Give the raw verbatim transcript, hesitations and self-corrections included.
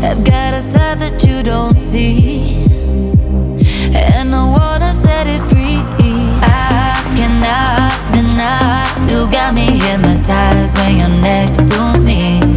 I've got a side that you don't see, and I wanna set it free. I cannot deny, you got me hypnotized when you're next to me.